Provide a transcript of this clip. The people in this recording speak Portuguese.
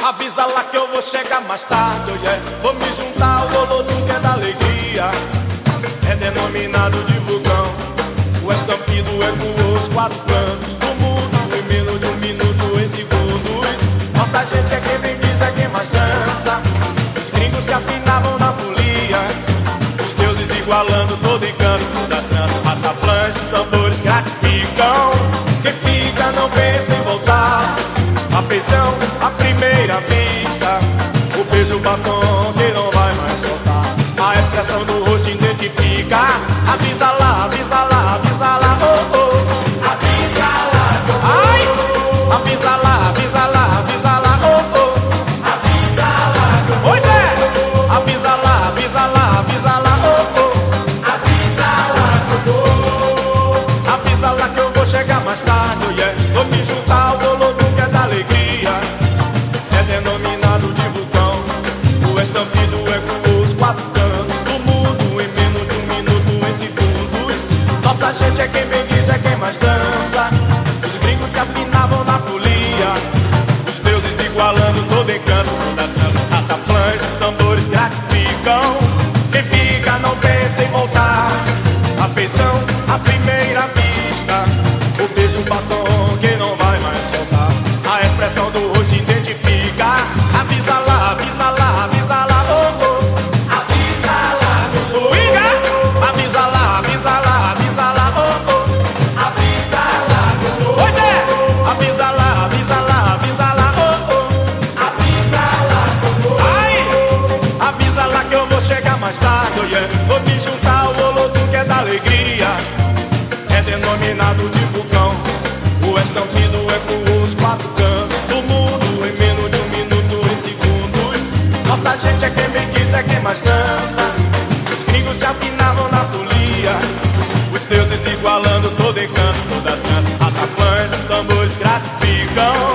Avisa lá que eu vou chegar mais tarde, yeah. Vou me juntar ao Lolodum que é da alegria. É denominado de vulcão. O estampido ecoou os quatro cantos do mundo. Em menos de um minuto, em segundos. Nossa gente é quem bem diz, é quem mais dança. Os gringos se afinavam na folia. Os deuses igualando todo encanto das tranças. Rataplanches, tambores gratificam. Quem fica não pensa em voltar. Afeição à primeira vista. O beijo, o batom que não vai mais soltar. A expressão do rosto identifica. Avisa lá, avisa lá, avisa lá, oh, oh. Avisa lá que eu vou. Ai, avisa lá, avisa lá, avisa lá, oh, oh. Avisa lá que eu vou. Pois é, avisa lá, avisa lá, avisa lá, oh, oh. Avisa lá que eu vou. Avisa lá que eu vou chegar mais tarde, yeah. Vou me juntar ao Lolodum que é da alegria. É denominado de vulcão. O estampido ecoou os quatro cantos do mundo. Em menos de um minuto, em segundos. Nossa gente é quem bem diz, é quem mais dança. Os gringos se afinavam na folia. Os deuses igualando todo encanto das tranças. Rataplanches, tambores gratificam. Quem fica não pensa em voltar. Afeição à primeira vista. O beijo, o batom que não vai mais soltar. A expressão do rosto identifica. Avisa lá, avisa lá, avisa lá, oh, oh. Avisa lá que eu vou. Swinga! Avisa lá, avisa lá, avisa lá, oh, oh. Avisa lá que eu vou. Pois é! Avisa lá, avisa lá, avisa lá, oh, oh. Avisa lá que eu vou. Ai! Avisa lá que eu vou chegar mais tarde, oh, yeah. Vou me juntar ao Lolodum que é da alegria. É denominado de vulcão. O estampido ecoou os quatro cantos do mundo. Em menos de um minuto, em segundos. Nossa gente é quem bem diz, é quem mais dança. Os gringos se afinavam na folia. Os deuses igualando todo encanto das tranças. Rataplanches, tambores gratificam.